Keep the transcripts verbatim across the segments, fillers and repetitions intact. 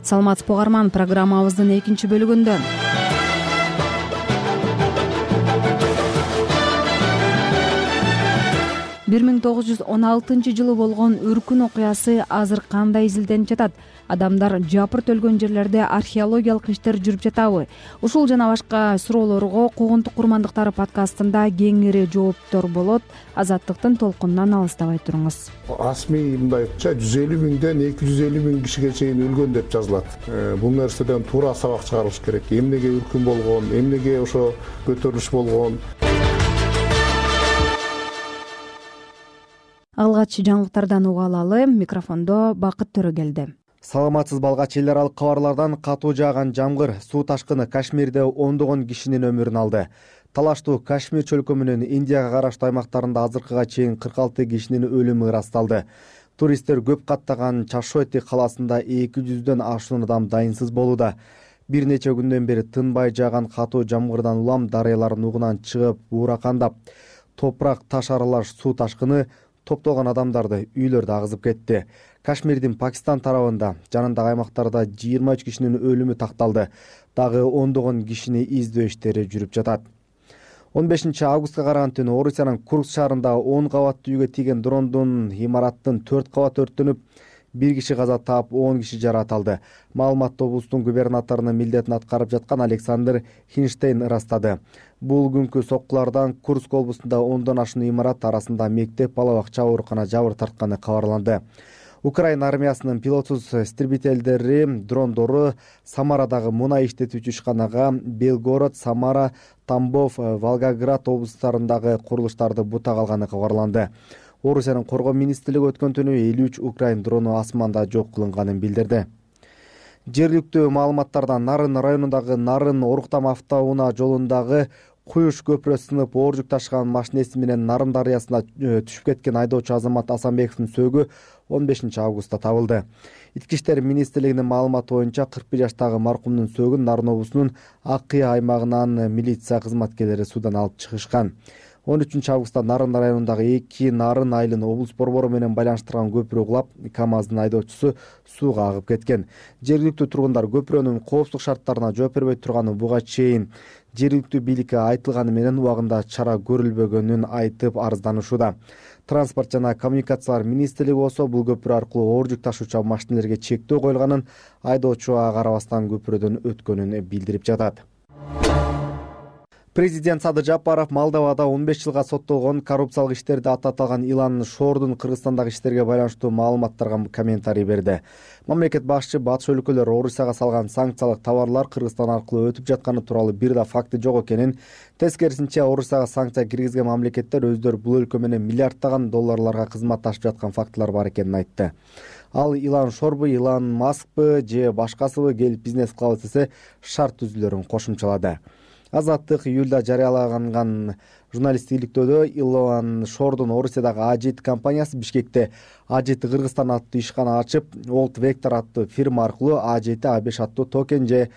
Саламатсызбы угарман, программабыздын экинчи бөлүгүндө бир миң тогуз жүз он алтынчы жылы болгон үркүн окуясы азыр кандай изилденип жатат? Адамдар жапырт өлгөн жерлерде археологиялык иштер жүрүп жатабы? Ушул жана башка суроолорго Куугунтук курмандыктары подкастында кеңири жооптор болот. Азаттыктын толкунунан алыстабай туруңуз. Асмий мындайча жүз элүү миңден эки жүз элүү миң кишиге чейин өлгөн деп жазылат. Бул нерседен туура сабак чыгарылыш керек. Эмнеге үркүн болгон, эмнеге ошо көтөрүлүш болгон. Алгач жаңылыктардан уга алалы. Микрофондо Бакыт Төрөгелди. Саламатсыз балгач, эл аралык кабарлардан катуу жааган жамгыр, суу ташкыны Кашмирде ондогон кишинин өмүрүн алды. Талаштуу Кашмир чөлкө менен Индияга караштуу аймактарында азыркыга чейин кырк алты кишинин өлүмү ырасталды. Туристтер көп каттаган Чашоти калаасында эки жүздөн ашуун адам дайынсыз болууда. Бир нече күндөн бери тынбай жааган катуу жамгырдан улам дарыялардын угунан чыгып бууракандап, топурак таш аралаш суу ташкыны топтолгон адамдарды үйлөрдө агызып кетти. Кашмирдин Пакистан тарабында жанындагы аймактарда жыйырма үч кишинин өлүмү такталды. Дагы ондогон кишини издөө иштери жүрүп жатат. он бешинчи августка караган түнү Орусиянын Курск шаарында он кабаттуу үйгө тийген дрондун имараттын төрт кабаты өрттөнүп, бир киши каза таап, он киши жаракат алды. Маалыматты облустун губернаторунун милдетин аткарып жаткан Александр Хинштейн ырастады. Бул күнкү соккулардан Курск облустунда ондон ашуун имарат арасында мектеп, бала бакча, оорукана жабыр тартканы кабарланды. Украина армиясынын пилотсуз истребителдери дрондору Самарадагы мунай иштетүүчү ишканага, Белгород, Самара, Тамбов, Волгоград облустарындагы курулуштарды бутак алганы кабарланды. Орусиянын коргоо министрлиги өткөн түнү элүү үч украин дрону асманда жок кылынганын билдирди. Жергиликтүү маалыматтардан Нарын районундагы Нарын Оруктам автоунаа жолундагы Куюш көпүрө сынып, оор жүк ташыган машинеси менен Нарын дарыясына түшүп кеткен айдоочу Азамат Асанбековдун сөөгү он бешинчи августта табылды. Ички иштер министрлигинин маалыматы боюнча кырк бир жаштагы маркумдун сөөгүн Нарын облусунун Ак Кыя аймагынан милиция кызматкерлери суудан алып чыгышкан. он үчүнчү августта Нарын районундагы эки Нарын айылын облус борбору менен байланыштырган көпүрө кулап, КАМАЗдын айдоочусу сууга агып кеткен. Жергиликтүү тургундар көпүрөнүн коопсуздук шарттарына жооп бербей турганын, буга чейин жергиликтүү бийликке айтылганы менен убагында чара көрүлбөгөнүн айтып арызданышууда. Транспорт жана коммуникациялар министрлиги болсо бул көпүрө аркылуу оор жүк ташуучу машинелерге чектөө коюлганын, айдоочу ага карабастан көпүрөдөн өткөнүн билдирип жатат. Президент Садыр Жапаров Молдовада он беш жылга соттолгон коррупциялык иштерде аты аталган Илан Шордун Кыргызстандагы иштерге байланыштуу маалыматтарга комментарий берди. Мамлекет башчы батыш өлкөлөр Орусияга салган санкциялык товарлар Кыргызстан аркылуу өтүп жатканы тууралуу бир да факты жок экенин, тескерисинче Орусияга санкция киргизген мамлекеттер өздөрү бул өлкө менен миллиарддаган долларларга кызматташып жаткан фактылар бар экенин айтты. Ал Илан Шорбу, Илан Маскпы же башкасыбы келип бизнес кылабыз десе шарт түзүлөрүн кошумчалады. Азаттык июлда жарыялаган журналисттиктөөдө Илан Шордун Орусиядагы А жети компаниясы Бишкекте А жети Кыргызстан аттуу ишкана ачып, Old Vector аттуу фирма аркылуу А жети А беш аттуу токен же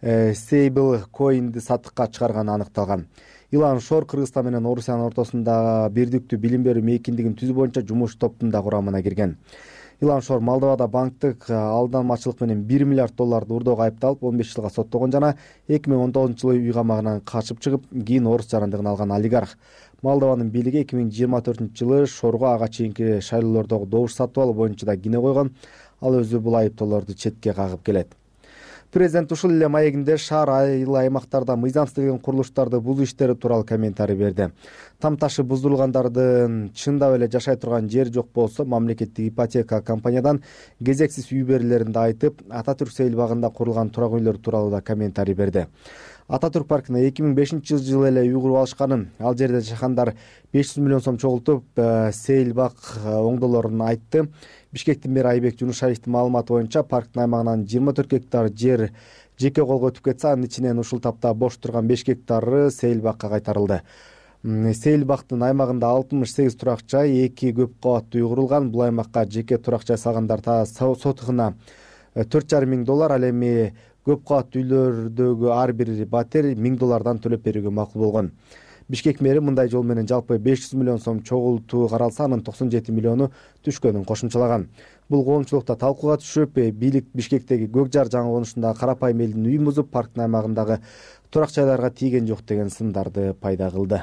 Stable Coin'ди сатыкка чыгарганы аныкталган. Илан Шор Кыргызстан менен Орусиянын ортосунда бирдиктүү билим берүү мейкиндигин түзүү боюнча жумуш топтун да курамына кирген. Илан Шор Молдовада банктык алданмачылык менен бир миллиард долларды урдоого айыпталып, он беш жылга соттолгон жана эки миң он тогузунчу жылы үй камагынан качып чыгып, кийин орус жарандыгын алган олигарх. Молдованын бийлиги эки миң жыйырма төртүнчү жылы Шорго ага чейинки шайлоолордогу добуш сатып алуу боюнча да кине койгон. Ал өзү бул айыптоолорду четке кагып келет. Президент ушул эле маегинде шаар айыл аймактарда мыйзамсыз курулуштарды бузуу иштери тууралуу комментарий берди. Там ташы буздурулгандардын чындап эле жашай турган жери жок болсо, мамлекеттик ипотека компаниядан кезексиз үй берилерин да айтып, Ататүрк сейил багында курулган турак үйлөр тууралуу да комментарий берди. Ататүрк паркына эки миң бешинчи жылы эле үй куруп алышканын, ал жерде жашагандар беш жүз миллион сом чогултуп, сейил бак оңдолорун айтты. Бишкектин мэри Айбек Жунушаевдин маалыматы боюнча парктын аймагынан жыйырма төрт гектар жер жеке колго өтүп кетсе, анын ичинен ушул тапта бош турган беш гектары сейил бакка кайтарылды. Сейил бактын аймагында алтымыш сегиз турак жай, эки көп кабаттуу үй курулган. Бул аймакка жеке турак жай салгандар сотухуна төрт жарым миң доллар, ал эми көп кабаттуу үйлөрдөгү ар бир батир миң доллардан төлөп берүүгө макул болгон. Бишкек мэри мындай жол менен жалпы беш жүз миллион сом чогултуу каралса, анын токсон жети миллиону түшкөнүн кошумчалаган. Бул коомчулукта талкууга түшүп, бийлик Бишкектеги Көк Жар жаңы конушундагы карапайым элдин үйүн бузуп, парктын аймагындагы турак жайларга тийген жок деген сындарды пайда кылды.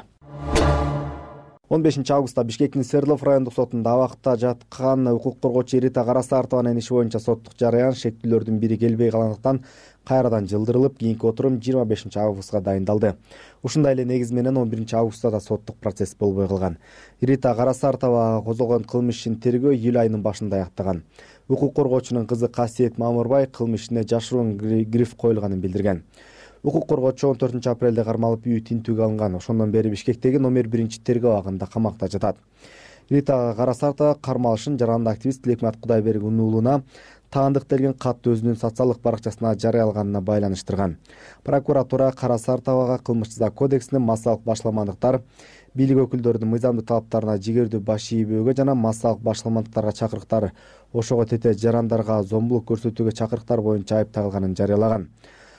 он бешинчи августта Бишкектин Свердлов райондук сотунда абакта жаткан укук коргоочу Рита Карасартованын иши боюнча соттук жараян шектүүлөрдүн бири келбей калгандыктан кайрадан жылдырылып, кийинки отурум жыйырма бешинчи августка дайындалды. Ушундай эле негиз менен он биринчи августта да соттук процесс болбой калган. Рита Карасартова козголгон кылмыш ишин тергөө июль айынын башында аяктаган. Укук коргоочунун кызы Касиет Мамырбай кылмыш ишине жашыруун гриф коюлганын билдирген. Укук коргоочу он төртүнчү апрелде кармалып, үйү тинтүүгө алынган. Ошондон бери Бишкектеги номер биринчи тергөө абагында камакта жатат. Рита Карасартова кармалышын жарандык активист Тилекмат Кудайберген уулуна таандык делген катты өзүнүн социалдык баракчасына жарыялаганына байланыштырган. Прокуратура Карасартовага кылмыш жаза кодексинин массалык башламандыктар, бийлик өкүлдөрүнүн мыйзамдуу талаптарына жигердүү баш ийбөөгө жана массалык башламандыктарга чакырыктар, ошого тете жарандарга зомбулук көрсөтүүгө чакырыктар боюнча айып тагылганын жарыялаган.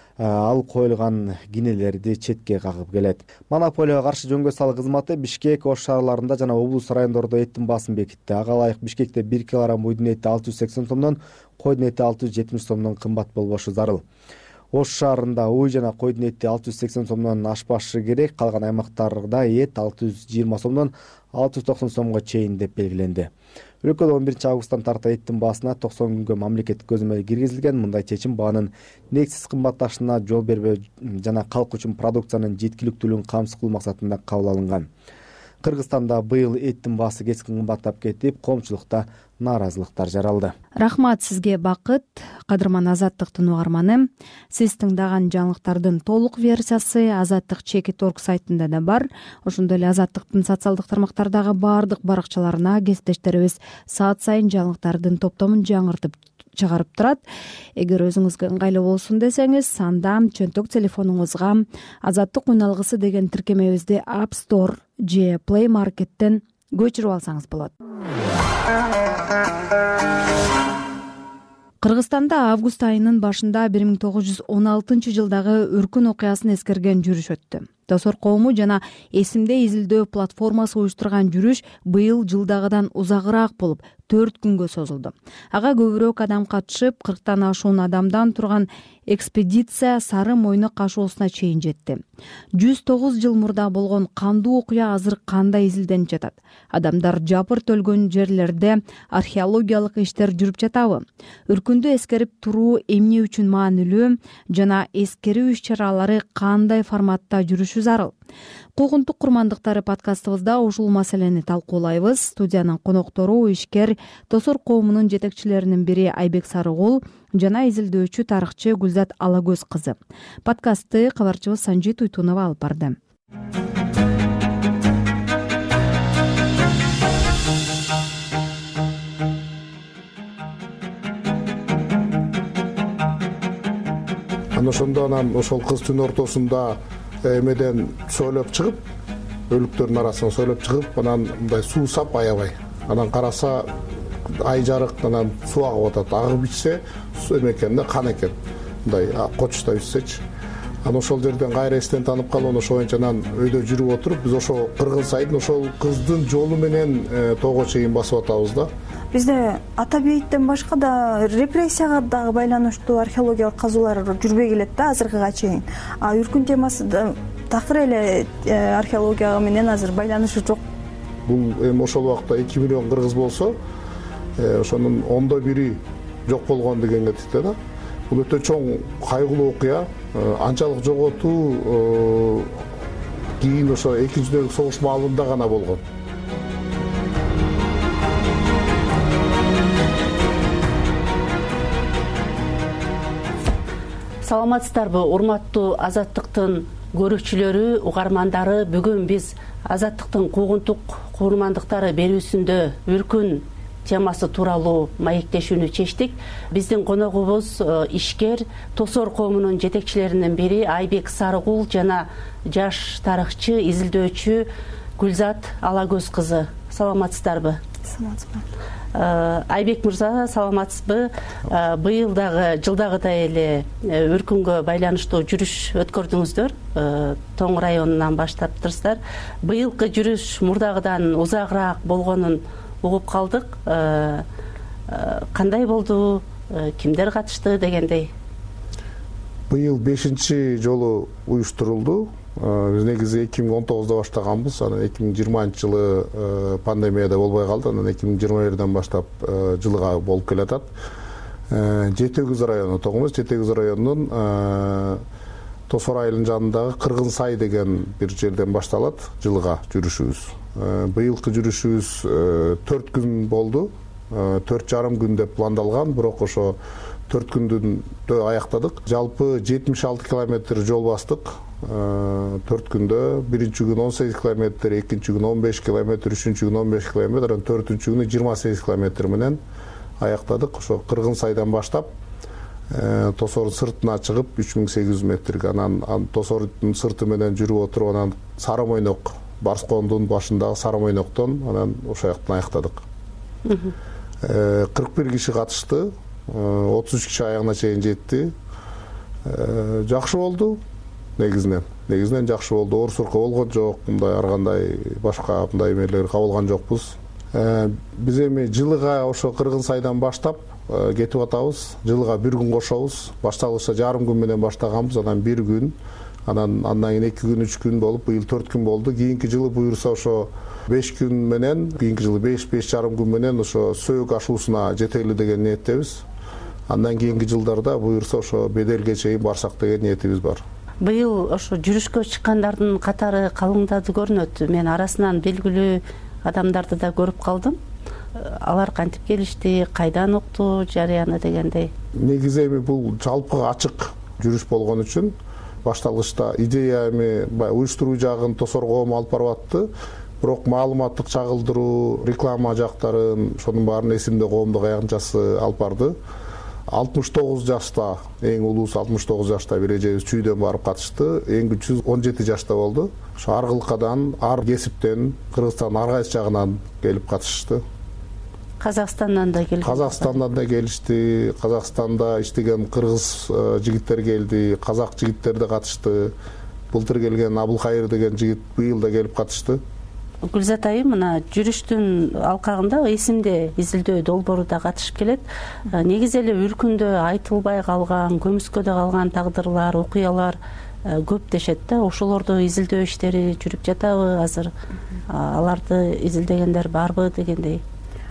Ал коюлган кинелерди четке кагып келет. Монополияга каршы жөнгө салуу кызматы Бишкек, Ош шаарларында жана облус райондордо эттин баасын бекитти. Ага ылайык Бишкекте бир килограмм уйдун эти алты жүз сексен сомдон, койдун эти алты жүз жетимиш сомдон кымбат болбошу зарыл. Ош шаарында уй жана койдун эти алты жүз сексен сомдон ашпашы керек, калган аймактарда эт алты жүз жыйырма сомдон алты жүз токсон сомго чейин деп белгиленди. Өлкөдө он биринчи августтан тарта эттин баасына токсон күнгө мамлекеттик көзөмөл киргизилген. Мындай чечим баанын негизсиз кымбатташына жол бербөө жана калк үчүн продукциянын жеткиликтүүлүгүн камсыз кылуу максатында кабыл алынган. Кыргызстанда быйыл эттин баасы кескин кымбаттап кетип, коомчулукта нааразылыктар жаралды. Рахмат сизге Бакыт. Кадырман Азаттыктын угарманы. Сиз тыңдаган жаңылыктардын толук версиясы Азаттык чекит точка орг сайтында да бар. Ошондой эле Азаттыктын социалдык тармактардагы баардык баракчаларына кесиптештерибиз саат сайын жаңылыктардын топтомун жаңыртып чыгарып турат. Эгер өзүңүзгө ыңгайлуу болсун десеңиз, анда чөнтөк телефонуңузга Азаттык уналгысы деген тиркемебизди App Store же Play Market'тен көчүрүп алсаңыз болот. Кыргызстанда август айынын башында бир миң тогуз жүз он алтынчы жылдагы өркүн окуясын эскерген жүрүш өттү. Тосор коому жана эсимде изилдөө платформасы уюштурган жүрүш быйыл жылдагыдан узагыраак болуп, төрт күнгө созулду. Ага көбүрөөк адам катышып, кырктан ашуун адамдан турган экспедиция Сары Мойнок кашуусуна чейин жетти. жүз тогуз жыл мурда болгон кандуу окуя азыр кандай изилденип жатат? Адамдар жапырт өлгөн жерлерде археологиялык иштер жүрүп жатабы? Өркүндү эскерип туруу эмне үчүн маанилүү жана эскерүү иш-чаралары кандай форматта жүрүшү зарыл? Куугунтук курмандыктары подкастыбызда ушул маселени талкуулайбыз. Студиянын коноктору ишкер Тосор коомунун жетекчилеринин бири Айбек Сарыгул жана изилдөөчү тарыхчы Гүлзат Алагөз кызы. Подкастты кабарчыбыз Санжи Туйтунова алып барды. Анан ошондо анан ошол кыз түн ортосунда эмеден сойлоп чыгып, өлүктөрдүн арасынан сойлоп чыгып, анан мындай суу сап аябай. Анан караса ай жарык, анан суу агып атат. Агып ичсе, суу эме экен да, кан экен. Мындай кочуштап ичсечи. Анан ошол жерден кайра эстен танып калып, ошо боюнча анан өйдө жүрүп отуруп, биз ошо кыргыз сайын ошол кыздын жолу менен тоого чейин басып атабыз да. Бизде ата бейиттен башка да репрессияга дагы байланыштуу археологиялык казуулар жүрбөй келет да азыркыга чейин. А үркүн темасы да такыр эле археология менен азыр байланышы жок. Бул эми ошол убакта эки миллион кыргыз болсо, ошонун ондо бири жок болгон дегенге тете да. Бул өтө чоң кайгылуу окуя. Анчалык жоготуу кийин ошо экинчи дүнөлүк согуш маалында гана болгон. Саламатсыздарбы, урматтуу Азаттыктын көрүүчүлөрү, угармандары. Бүгүн биз Азаттыктын куугунтук курмандыктары берүүсүндө өркүн темасы тууралуу маектешүүнү чечтик. Биздин коногубуз ишкер Тосор коомунун жетекчилеринин бири Айбек Сарыгул жана жаш тарыхчы, изилдөөчү Гүлзат Алагөз кызы. Саламатсыздарбы? Саламатсызбы. Айбек мырза, саламатсызбы? Быйыл дагы жылдагыдай эле өркүнгө байланыштуу жүрүш өткөрдүңүздөр. Тоң районунан баштаптырсыздар. Быйылкы жүрүш мурдагыдан узагыраак болгонун угуп калдык. Кандай болду? Кимдер катышты дегендей? Быйыл бешинчи жолу уюштурулду. Биз негизи эки миң он тогузда баштаганбыз. Анан эки миң жыйырманчы жылы пандемияда болбой калды. Анан эки миң жыйырма бирден баштап жылга болуп келатат. Жети Өгүз району тогумуз. Жети Өгүз районунун Тосор айылынын жанындагы Кыргын сай деген бир жерден башталат жылга жүрүшүбүз. Быйылкы жүрүшүбүз төрт күн болду. төрт жарым күн деп пландалган, бирок ошо төрт күндү аяктадык. Жалпы жетимиш алты километр жол бастык. төрт күндө биринчи күн он сегиз километр, экинчи күн он беш километр, үчүнчү күн он беш километр, төртүнчү күнү жыйырма сегиз километр менен аяктадык. Ошо Кыргын сайдан баштап Тосордун сыртына чыгып үч миң сегиз жүз метрге, анан Тосордун сырты менен жүрүп отуруп, анан Сары Мойнок, Барскондун башындагы Сары Мойноктон анан ошол жактан аяктадык. кырк бир киши катышты, отуз үч киши аягына чейин жетти. Жакшы болду. Негизинен, негизинен жакшы болду. Оор сурка болгон жок, мындай ар кандай башка мындай эмелер кабылган жокпуз. Биз эми жылыга ошо Кыргын сайдан баштап кетип атабыз. Жылыга бир күн кошобуз. Башталышта жарым күн менен баштаганбыз, анан бир күн, анан андан кийин эки күн, үч күн болуп, быйыл төрт күн болду. Кийинки жылы буюрса ошо беш күн менен, кийинки жылы беш, беш жарым күн менен ошо Сөөк ашуусуна жетели деген ниеттебиз. Андан кийинки жылдарда буюрса ошо Беделге чейин барсак деген ниетибиз бар. Быйыл ошо жүрүшкө чыккандардын катары калыңдады көрүнөт. Мен арасынан белгилүү адамдарды да көрүп калдым. Алар кантип келишти, кайдан укту жарыяны дегендей? Негизи эми бул жалпы ачык жүрүш болгон үчүн башталгычта идея эми уюштуруу жагын Тосор коому алып барып атты. Бирок маалыматтык чагылдыруу, реклама жактарын, ошонун баарын эсимде коомдук аягынчасы алып барды. алтымыш тогуз жашта, эң улуусу алтымыш тогуз жашта бир эжебиз чүйдөн барып катышты. Эң күчсүз он жети жашта болду. Ошо ар кылкадан, ар кесиптен, Кыргызстандын ар кайсы жагынан келип катышты. Казакстандан да келишти. Казакстандан да келишти. Казакстанда иштеген кыргыз жигиттер келди, казак жигиттер да катышты. Былтыр келген Абылкайыр деген жигит быйыл да келип катышты. Гүлзат айым, мына жүрүштүн алкагында эсимде изилдөө долбоору да катышып келет. Негизи эле үркүндө айтылбай калган, көмүскөдө калган тагдырлар, окуялар көп дешет да. Ошолорду изилдөө иштери жүрүп жатабы азыр? Аларды изилдегендер барбы дегендей?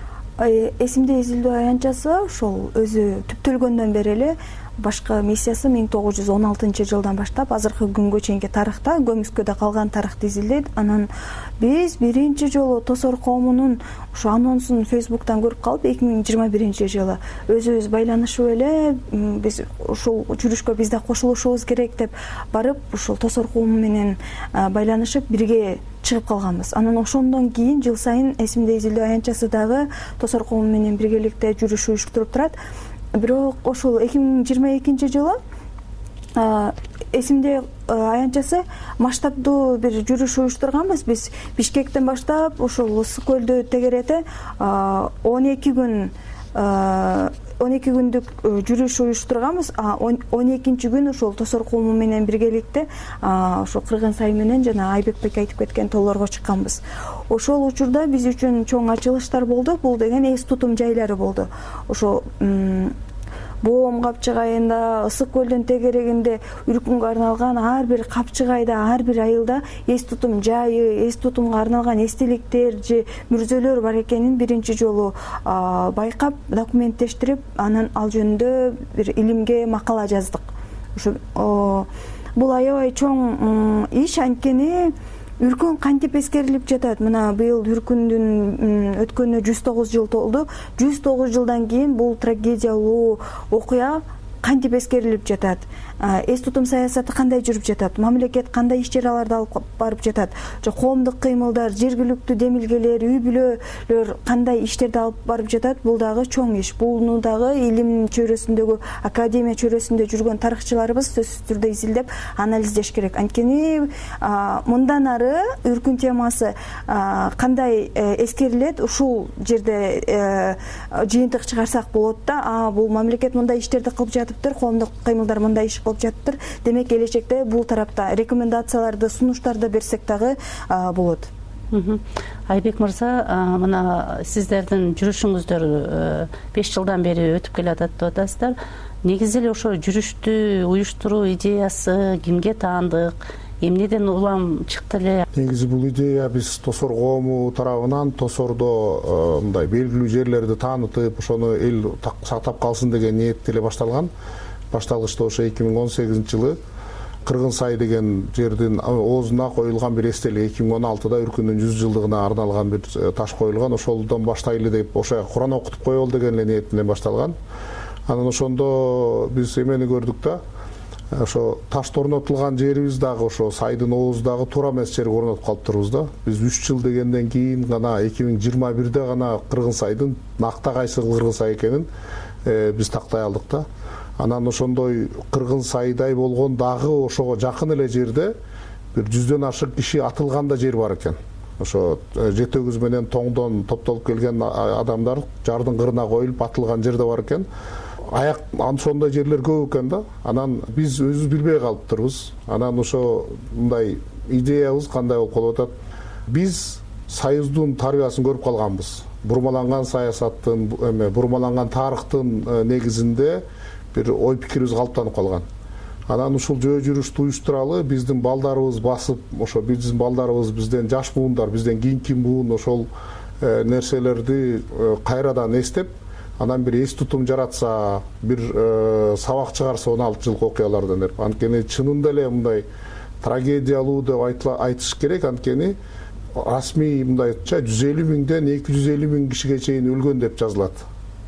Эсимде изилдөө аянтчасы ошол өзү түптөлгөндөн бери эле башкы миссиясы миң тогуз жүз он алтынчы жылдан баштап азыркы күнгө чейинки тарыхта көмүскөдө калган тарыхты изилдейт. Анан биз биринчи жолу Тосор коомунун ошо анонсун Фейсбуктан көрүп калып, эки миң жыйырма биринчи жылы өзүбүз байланышып эле биз ушул жүрүшкө биз да кошулушубуз керек деп барып, ушул Тосор коому менен байланышып бирге чыгып калганбыз. Анан ошондон кийин жыл сайын эсимде изилдөө аянтчасы дагы Тосор коому менен биргеликте жүрүш уюштуруп турат. Бирок ошол эки миң жыйырма экинчи жылы эсимде аянтчасы масштабдуу бир жүрүш уюштурганбыз. Биз Бишкектен баштап ошол Ысык көлдү тегерете он эки күн он эки күндүк жүрүш уюштурганбыз. он экинчи күн ошол Тосор коому менен биргеликте ошо Кыргын сай менен жана Айбекбек айтып кеткен тоолорго чыкканбыз. Ошол учурда биз үчүн чоң ачылыштар болду. Бул деген эс тутум жайлары болду. Ошо Боом капчыгайында, Ысык көлдүн тегерегинде үркүнгө арналган ар бир капчыгайда, ар бир айылда эс тутум жайы, эс тутумга арналган эстеликтер же мүрзөлөр бар экенин биринчи жолу байкап, документтештирип, анан ал жөнүндө бир илимге макала жаздык. Ошо бул аябай чоң иш, анткени үркүн кантип эскерилип жатат. Мына быйыл үркүндүн өткөнүнө жүз тогуз жыл толду. жүз тогуз жылдан кийин бул трагедиялуу окуя кантип эскерилип жатат, эс тутум саясаты кандай жүрүп жатат, мамлекет кандай иш чараларды алып барып жатат, же коомдук кыймылдар, жергиликтүү демилгелер, үй бүлөлөр кандай иштерди алып барып жатат, бул дагы чоң иш. Буну дагы илим чөйрөсүндөгү, академия чөйрөсүндө жүргөн тарыхчыларыбыз сөзсүз түрдө изилдеп анализдеш керек. Анткени мындан ары үркүн темасы кандай эскерилет, ушул жерде жыйынтык чыгарсак болот да, бул мамлекет мындай иштерди кылып жатыптыр, коомдук кыймылдар мындай иш кылып жатыптыр. Демек келечекте бул тарапта рекомендацияларды, сунуштарды берсек дагы болот. Айбек мырза, мына сиздердин жүрүшүңүздөр беш жылдан бери өтүп келатат деп атасыздар. Негизи эле ошо жүрүштү уюштуруу идеясы кимге таандык, эмнеден улам чыкты эле? Негизи бул идея биз Тосор коому тарабынан Тосордо мындай белгилүү жерлерди таанытып, ошону эл сактап калсын деген ниетте эле башталган. Башталгычта ошо эки миң он сегизинчи жылы Кыргын сай деген жердин оозуна коюлган бир эстелик, эки миң он алтыда үркүндүн жүз жылдыгына арналган бир таш коюлган. Ошолдон баштайлы деп, ошо Куран окутуп коелу деген эле ниет менен башталган. Анан ошондо биз эмени көрдүк да, ошо таш орнотулган жерибиз дагы ошо сайдын оозундагы туура эмес жерге орнотуп калыптырбыз да. Биз үч жыл дегенден кийин гана эки миң жыйырма бирде гана Кыргын сайдын накта кайсы Кыргын сай экенин биз тактай алдык да. Анан ошондой Кыргын сайдай болгон дагы ошого жакын эле жерде бир жүздөн ашык киши атылган да жер бар экен. Ошо жетөгүз менен тоңдон топтолуп келген адамдар жардын кырына коюлуп атылган жер да бар экен. Аяк ошондой жерлер көп экен да. Анан биз өзүбүз билбей калыптырбыз. Анан ошо мындай идеябыз кандай болуп калып атат. Биз союздун тарбиясын көрүп калганбыз. Бурмаланган саясаттын, эме бурмаланган тарыхтын негизинде бир ой пикирибиз калыптанып калган. Анан ушул жөө жүрүштү уюштуралы биздин балдарыбыз басып, ошо биздин балдарыбыз, бизден жаш буундар, бизден кийинки буун ошол нерселерди кайрадан эстеп, анан бир эс тутум жаратса, бир сабак чыгарса он алты жылкы окуялардан деп. Анткени чынында эле мындай трагедиялуу деп айтыш керек. Анткени расмий мындайча жүз элүү миңден эки жүз элүү миң кишиге чейин өлгөн деп жазылат.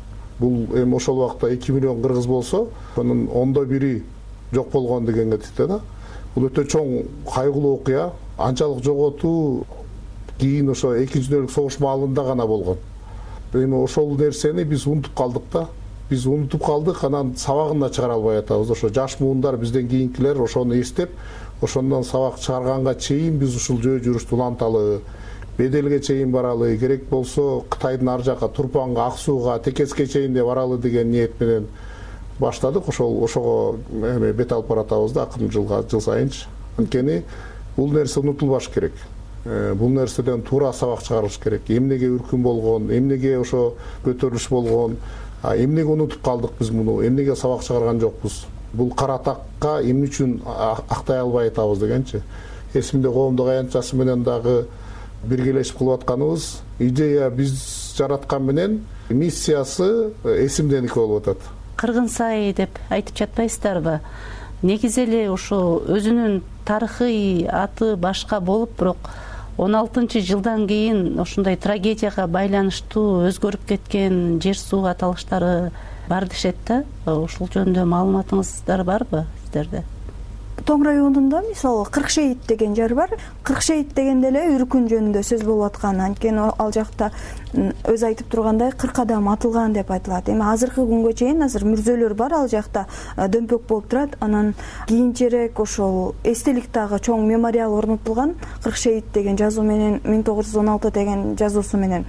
Бул эми ошол убакта эки миллион кыргыз болсо, анын ондо бири жок болгон дегенге тете да. Бул өтө чоң кайгылуу окуя. Анчалык жоготуу кийин ошо экинчи дүнөлүк согуш маалында гана болгон. Эми ошол нерсени биз унутуп калдык да. Биз унутуп калдык, анан сабагын да чыгара албай атабыз. Ошо жаш буундар, бизден кийинкилер ошону эстеп, ошондон сабак чыгарганга чейин биз ушул жөө жүрүштү уланталы, беделге чейин баралы, керек болсо Кытайдын ар жака Турпанга, Ак сууга, Текеске чейин де баралы деген ниет менен баштадык. Ошол ошого эми бет алып баратабыз да акыркы жылга, жыл сайынчы. Анткени бул нерсе унутулбаш керек. Бул нерседен туура сабак чыгарыш керек. Эмнеге үркүн болгон, эмнеге ошо көтөрүлүш болгон, эмнеге унутуп калдык биз муну, эмнеге сабак чыгарган жокпуз. Бул кара такка эмне үчүн актай албай атабыз дегенчи. Эсимде коомдук аянтчасы менен дагы биргелешип кылып атканыбыз, идея биз жараткан менен миссиясы эсимденики болуп атат. Кыргын сай деп айтып жатпайсыздарбы? Негизи эле ошо өзүнүн тарыхый аты башка болуп, бирок он алтынчы жылдан кийин ошондой трагедияга байланыштуу өзгөрүп кеткен жер суу аталыштары бар дешет да. Ушул жөнүндө маалыматыңыздар барбы сиздерде? Тоң районунда мисалы кырк шейит деген жер бар. кырк шейит дегенде эле үркүн жөнүндө сөз болуп аткан. Анткени ал жакта өзү айтып тургандай кырк адам атылган деп айтылат. Эми азыркы күнгө чейин азыр мүрзөлөр бар, ал жакта дөмпөк болуп турат. Анан кийинчерээк ошол эстелик дагы чоң мемориал орнотулган кырк шейит деген жазуу менен, миң тогуз жүз он алты деген жазуусу менен.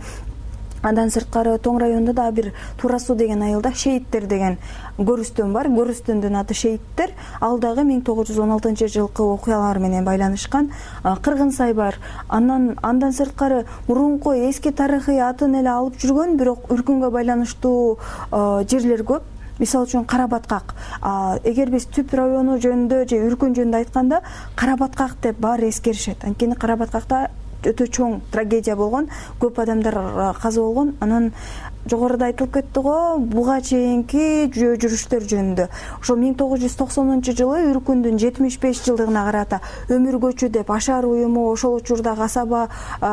Андан сырткары Тоң районунда да бир Туура суу деген айылда Шейиттер деген көрүстөн бар. Көрүстөндүн аты Шейиттер. Ал дагы миң тогуз жүз он алтынчы жылкы окуялар менен байланышкан. Кыргын сай бар. Андан андан сырткары мурунку эски тарыхый атын эле алып жүргөн, бирок үркүнгө байланыштуу жерлер көп. Мисалы үчүн Карабаткак. Эгер биз Түп району жөнүндө же үркүн жөнүндө айтканда, Карабаткак деп баары эскеришет. Анткени Карабаткакта өтө чоң трагедия болгон, көп адамдар каза болгон. Анан жогоруда айтылып кетти го буга чейинки жөө жүрүштөр жөнүндө. Ошо миң тогуз жүз токсонунчу жылы Үркүндүн жетимиш беш жылдыгына карата өмүр көчү деп Ашар уюму ошол учурдагы Асаба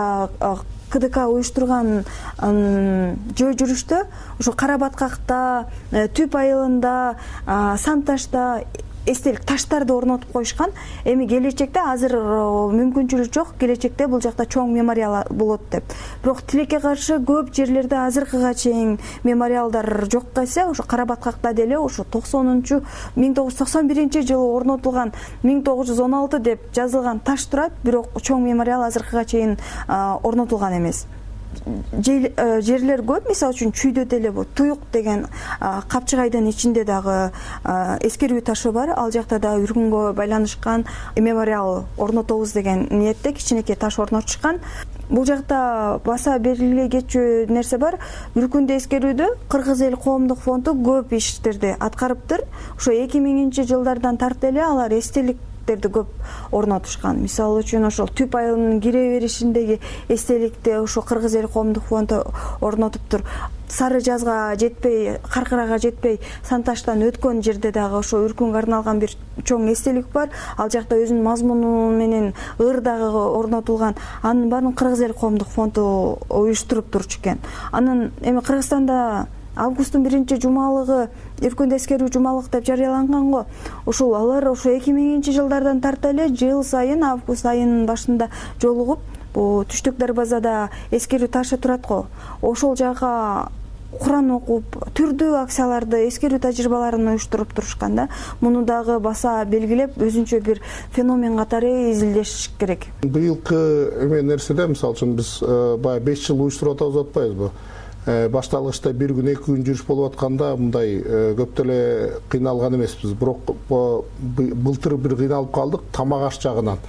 КДК уюштурган жөө жүрүштө ошо Кара баткакта, Түп айылында, Санташта эстелик таштарды орнотуп коюшкан. Эми келечекте азыр мүмкүнчүлүк жок, келечекте бул жакта чоң мемориал болот деп. Бирок тилекке каршы көп жерлерде азыркыга чейин мемориалдар жокка эсе, ошо Кара баткакта деле ошо токсонунчу миң тогуз жүз токсон биринчи жылы орнотулган миң тогуз жүз он алты деп жазылган таш турат, бирок чоң мемориал азыркыга чейин орнотулган эмес. Жерлер көп, мисалы үчүн Чүйдө деле бул Туюк деген Капчыгайдын ичинде дагы эскерүү ташы бар. Ал жакта да Үркүнгө байланышкан мемориал орнотобуз деген ниетте кичинекей таш орнотушкан. Бул жакта баса белгилей кетчү нерсе бар. Үркүндө эскерүүдө Кыргыз эл коомдук фонду көп иштерди аткарыптыр. Ошо эки миңинчи жылдардан тартып эле алар эстелик көп орнотушкан. Мисалы үчүн ошол Түп айылынын кире беришиндеги эстеликти ошо Кыргыз эл коомдук фонду орнотуптур. Сары жазга жетпей, Каркырага жетпей, Санташтан өткөн жерде дагы ошо Үркүнгө арналган бир чоң эстелик бар. Ал жакта өзүнүн мазмуну менен ыр дагы орнотулган. Анын баарын Кыргыз эл коомдук фонду уюштуруп турчу экен. Анан эми Кыргызстанда августтун биринчи жумалыгы Үркүндө эскерүү жумалык деп жарыяланган го. Ошол алар ошо эки миңинчи жылдардан тарта эле жыл сайын август айынын башында жолугуп, бул Түштүк дарбазада эскерүү ташы турат го. Ошол жака Куран окуп, түрдүү акцияларды, эскерүү тажрыйбаларын уюштуруп турушкан да. Муну дагы баса белгилеп, өзүнчө бир феномен катары изилдеш керек. Быйылкы эме нерседе, мисалы үчүн биз баягы беш жыл уюштуруп атабыз атпайбызбы? Башталгычта бир күн эки күн жүрүш болуп атканда мындай көп деле кыйналган эмеспиз. Бирок былтыр бир кыйналып калдык тамак аш жагынан.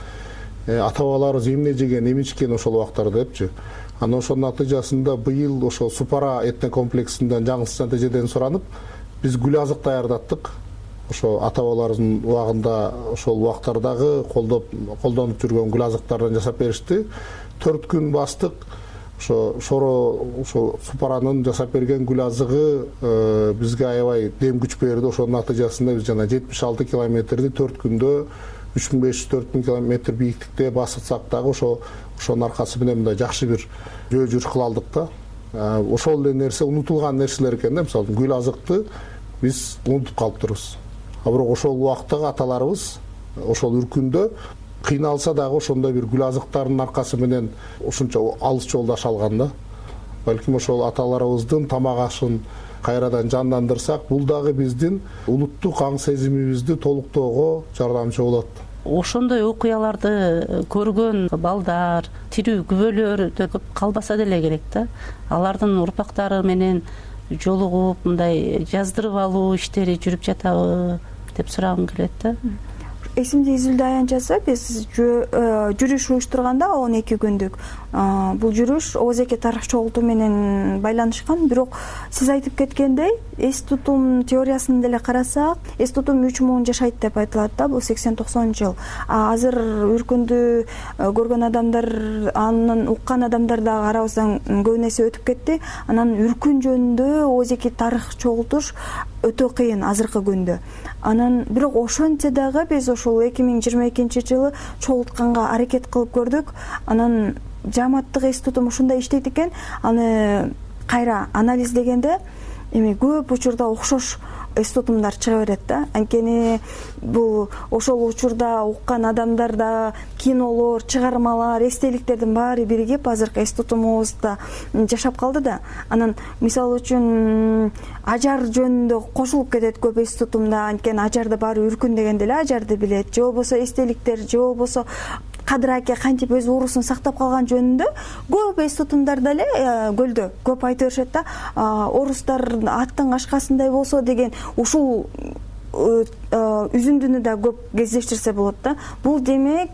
Ата бабаларыбыз эмне жеген, эмичкен ошол убактарда депчи. Анан ошонун натыйжасында быйыл ошо Супара этно комплексинен жаңылыш натыйжеден суранып, биз гүл азык даярдаттык. Ошо ата бабаларыбыздын убагында ошол убактардагы колдоп колдонуп жүргөн гүл азыктардан жасап беришти. төрт күн бастык. Ошо шоро ошо Супаранын жасап берген гүл азыгы бизге аябай дем күч берди. Ошонун натыйжасында биз жана жетимиш алты километрди төрт күндө үч миң беш жүз төрт миң километр бийиктикте бассак дагы ошо ошонун аркасы менен мындай жакшы бир жөө жүрүш кыла алдык да. Ошол эле нерсе унутулган нерселер экен да. Мисалы гүл азыкты биз унутуп калыптырбыз. А бирок ошол убактагы аталарыбыз ошол Үркүндө кыйналса дагы ошондой бир гүл азыктарынын аркасы менен ушунча алыс жолдош алган да. Балким ошол аталарыбыздын тамак ашын кайрадан жандандырсак, бул дагы биздин улуттук аң сезимибизди толуктоого жардамчы болот. Ошондой окуяларды көргөн балдар, тирүү күбөлөр көп калбаса деле керек да. Алардын урпактары менен жолугуп, мындай жаздырып алуу иштери жүрүп жатабы деп сурагым келет да. Эсимде изилдөө аянтчасы биз жүрүш уюштурганда он эки күндүк. Бул жүрүш Озеке тарых чогултуу менен байланышкан, бирок сиз айтып кеткендей, эс тутум теориясын деле карасак, эс тутум үч муун жашайт деп айтылат да, бул сексен токсон жыл. Азыр Үркүндү көргөн адамдар, анын уккан адамдар да арабыздан көбүнесе өтүп кетти. Анан Үркүн жөнүндө Озеке тарых чогултуш өтө кыйын азыркы күндө. Анан бирок ошентсе дагы биз ошол эки миң жыйырма экинчи жылы чогултканга аракет кылып көрдүк. Анан жааматтык эс тутум ушундай иштейт экен. Аны кайра анализдегенде эми көп учурда окшош эс тутумдар чыга берет да. Анткени бул ошол учурда уккан адамдар да, кинолор, чыгармалар, эстеликтердин баары биригип азыркы эс тутумубузда жашап калды да. Анан мисалы үчүн ажар жөнүндө кошулуп кетет көп эс тутумда. Анткени ажарды баары Үркүн дегенде эле ажарды билет. Же болбосо эстеликтер, же болбосо Кадыр аке кантип өз уурусун сактап калган жөнүндө көп эс тутумдар деле көлдө көп айта беришет да. Орустар аттын кашкасындай болсо деген ушул үзүндүнү да көп кездештирсе болот да. Бул демек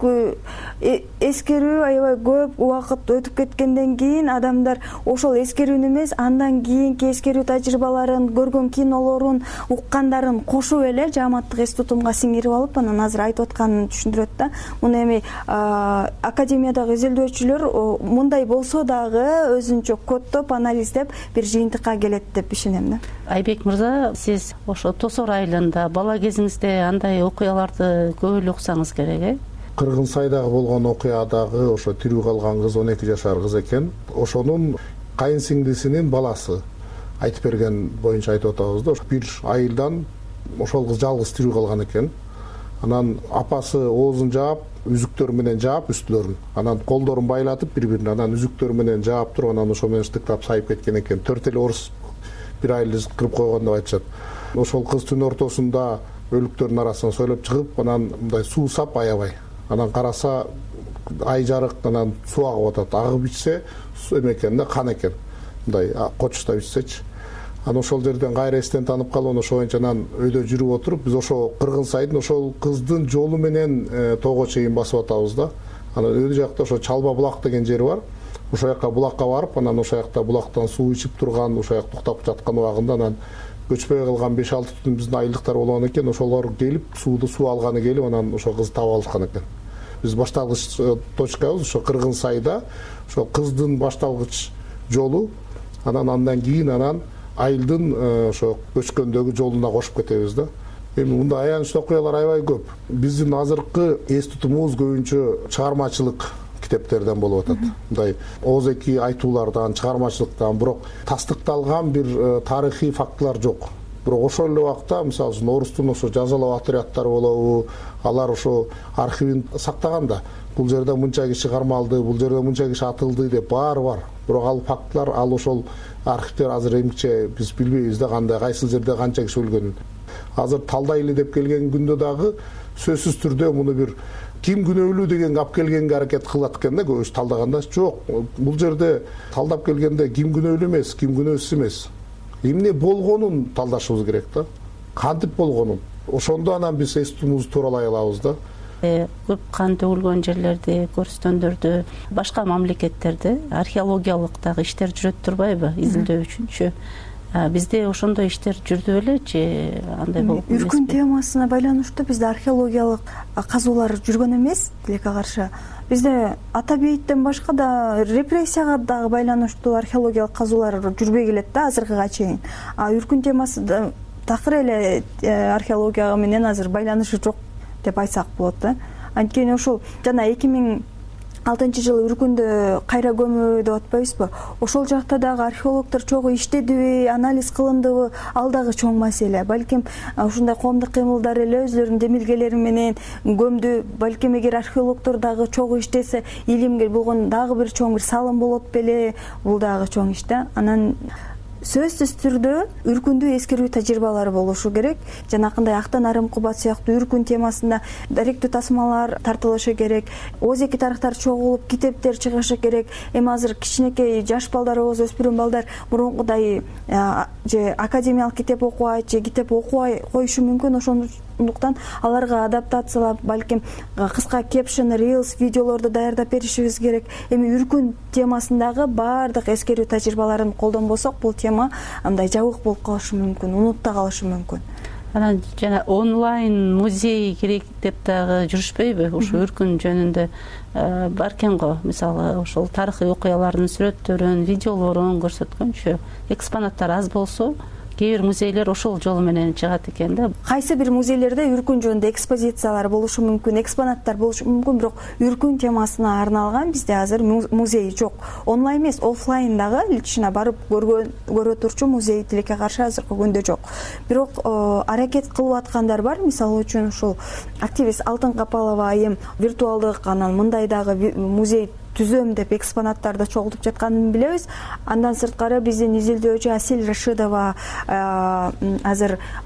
эскерүү аябай көп убакыт өтүп кеткенден кийин адамдар ошол эскерүүнү эмес, андан кийинки эскерүү тажрыйбаларын, көргөн кинолорун, уккандарын кошуп эле жааматтык эс тутумга сиңирип алып, анан азыр айтып атканын түшүндүрөт да. Муну эми академиядагы изилдөөчүлөр мындай болсо дагы өзүнчө коддоп, анализдеп бир жыйынтыкка келет деп ишенем да. Айбек мырза, сиз ошо Тосор айылында бала кезиңизде андай окуяларды көп эле уксаңыз керек, э? Кыргын сайдагы болгон окуядагы ошо тирүү калган кыз он эки жашар кыз экен. Ошонун кайын сиңдисинин баласы айтып берген боюнча айтып атабыз да. Бир айылдан ошол кыз жалгыз тирүү калган экен. Анан апасы оозун жаап, үзүктөр менен жаап үстүлөрүн. Анан колдорун байлатып бири-бирине, анан үзүктөр менен жаап туруп, анан ошо менен штыктап сайып кеткен экен. Төрт эле орус бир айылды кырып койгон деп айтышат. Ошол кыз түн ортосунда өлүктөрдүн арасынан сойлоп чыгып, анан мындай суу сап аябай. Анан караса ай жарык, анан суу агып атат. Агып ичсе эме экен да, кан экен. Мындай кочуштап ичсечи. Анан ошол жерден кайра эстен танып калып, ошо боюнча анан өйдө жүрүп отуруп, биз ошо Кыргын сайдын ошол кыздын жолу менен тоого чейин басып атабыз да. Анан өйдө жакта ошо Чалба булак деген жери бар. Ошол жака булакка барып, анан ошол жакта булактан суу ичип турган, ошол жакта уктап жаткан убагында анан көчпөй калган беш алты түн биздин айылдыктар болгон экен. Ошолор келип, сууду суу алганы келип, анан ошол кызды таап алышкан экен. Биз башталгыч точкабыз ошо Кыргын сайда, ошол кыздын башталгыч жолу, анан андан кийин анан айылдын ошо көчкөндөгү жолуна кошуп кетебиз да. Эми мындай аянычтуу окуялар аябай көп. Биздин азыркы эс тутумубуз көбүнчө чыгармачылык китептерден болуп атат. Мындай ооз-эки айтуулардан, чыгармачылыктан, бирок тастыкталган бир тарыхый фактылар жок. Бирок ошол эле убакта, мисалы үчүн, орустун ошо жазалоо отряддары болобу, алар ошо архивин сактаганда, бул жерде мынча киши кармалды, бул жерде мынча киши атылды деп баары бар. Бирок ал фактылар, ал ошол архивдер азыр эмгиче биз билбейбиз да, кандай кайсыл жерде канча киши өлгөнүн. Азыр талдайлы деп келген күндө дагы сөзсүз түрдө муну бир ким күнөөлүү деген алып келгенге аракет кылат экен да, көбүс талдаганда. Жок, бул жерде талдап келгенде ким күнөөлүү эмес, ким күнөөсүз эмес. Эмне болгонун талдашыбыз керек да. Кантип болгонун. Ошондо анан биз эс тутумубузду тууралай алабыз да. Көп кан төгүлгөн жерлерди, көрүстөндөрдү, башка мамлекеттерде археологиялык дагы иштер жүрөт турбайбы, изилдөө үчүнчү? Бизде ошондой иштер жүрдү белечи, андай болуп эмеспи? Үркүн темасына байланыштуу бизде археологиялык казуулар жүргөн эмес, тилекке каршы. Бизде ата бейиттен башка да репрессияга дагы байланыштуу археологиялык казуулар жүрбөй келет да азыркыга чейин. А үркүн темасы такыр эле археология менен азыр байланышы жок деп айтсак болот да. Анткени ошол жана эки миң алтынчы жылы Үркүндө кайра көмүү деп атпайбызбы? Ошол жакта дагы археологдор чогуу иштедиби, анализ кылындыбы, ал дагы чоң маселе. Балким ушундай коомдук кыймылдар эле өздөрүнүн демилгелери менен көмдү. Балким эгер археологдор дагы чогуу иштесе, илимге болгон дагы бир чоң бир салым болот беле? Бул дагы чоң иш да. Анан сөзсүз түрдө үркүндүү эскерүү тажрыйбалары болушу керек. Жанакындай Актан Арым Кубат сыяктуу үркүн темасында даректүү тасмалар тартылышы керек. ооз-эки тарыхтар чогулуп, китептер чыгышы керек. Эми азыр кичинекей жаш балдарыбыз, өспүрүм балдар мурункудай же академиялык китеп окубай, же китеп окубай коюшу мүмкүн. Ошондуктан аларга адаптациялап, балким кыска кепшн, рилс, видеолорду даярдап беришибиз керек. Эми үркүн темасындагы баардык эскерүү тажрыйбаларын колдонбосок, бул тема андай жабык болуп калышы мүмкүн, унутта калышы мүмкүн. Анан жана онлайн музей керек деп дагы жүрүшпөйбү? Ошо үркүн жөнүндө бар экен го. Мисалы, ошол тарыхый окуялардын сүрөттөрүн, видеолорун көрсөткөнчө экспонаттар аз болсо, кээ бир музейлер ошол жол менен чыгат экен да. Кайсы бир музейлерде үркүн жөнүндө экспозициялар болушу мүмкүн, экспонаттар болушу мүмкүн, бирок үркүн темасына арналган бизде азыр музей жок. Онлайн эмес, офлайн дагы лично барып көргөн көрө турчу музей тилекке каршы азыркы күндө жок. Бирок аракет кылып аткандар бар. Мисалы үчүн ушул активист Алтын Капалова айым виртуалдык анан мындай дагы музей түзөм деп экспонаттарды чогултуп жатканын билебиз. Андан сырткары биздин изилдөөчү Асель Рашидова азыр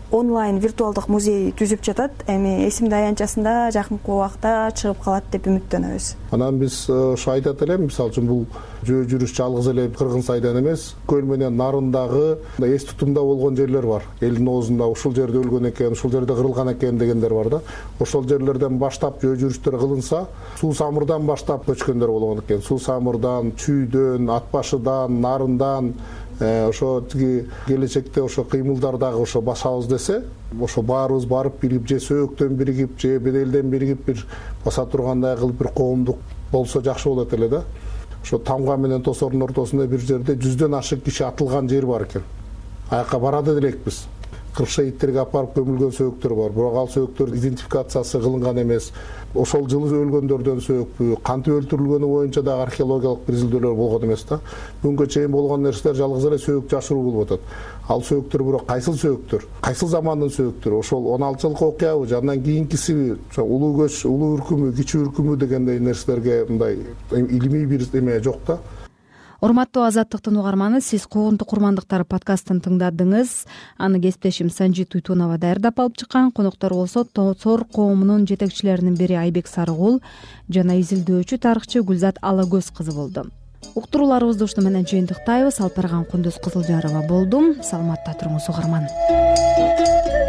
онлайн виртуалдык музей түзүп жатат. Эми эсимде аянтчасында жакынкы убакта чыгып калат деп үмүттөнөбүз. Анан биз ушу айтат элем, мисалы үчүн бул жөө жүрүш жалгыз эле кыргыз сайдан эмес, көл менен нарындагы эс тутумда болгон жерлер бар. Элдин оозунда ушул жерде өлгөн экен, ушул жерде кырылган экен дегендер бар да. Ошол жерлерден баштап жөө жүрүштөр кылынса, суу самырдан баштап көчкөндөр болгон экен. Суу самырдан, чүйдөн, ат башыдан, нарындан ошо тиги келечекте ошо кыймылдардагы ошо басабыз десе, ошо баарыбыз барып биригип, же сөөктөн биригип, же беделден биригип бир баса тургандай кылып бир коомдук болсо жакшы болот эле да. Ошо Тамга менен Тосордун ортосунда бир жерде жүздөн ашык киши атылган жер бар экен. Аяка барады элекпиз. Кырк шейттерге апарып көмүлгөн сөөктөр бар. Бирок ал сөөктөр идентификациясы кылынган эмес. Ошол жылы өлгөндөрдөн сөөкпү, кантип өлтүрүлгөнү боюнча да археологиялык бир изилдөөлөр болгон эмес да. Бүгүнкү чейин болгон нерселер жалгыз эле сөөк жашыруу болуп атат. Ал сөөктөр бирок кайсыл сөөктөр, кайсыл замандын сөөктөрү, ошол он алтынчы окуябы же андан кийинкисиби, ошо улуу көч, улуу үркүмү, кичүү үркүмү дегендей нерселерге мындай илимий бир эме жок да. Урматтуу Азаттыктын угарманы, сиз Куугунтук курмандыктары подкастын тыңдадыңыз. Аны кесиптешим Санжи Туйтунова даярдап алып чыккан. Коноктор болсо Тосор коомунун жетекчилеринин бири Айбек Сарыгул жана изилдөөчү тарыхчы Гүлзат Алагөз кызы болду. Уктурууларыбызды ушуну менен жыйынтыктайбыз. Алып барган Кундуз Кызылжарова болдум. Саламатта туруңуз угарман.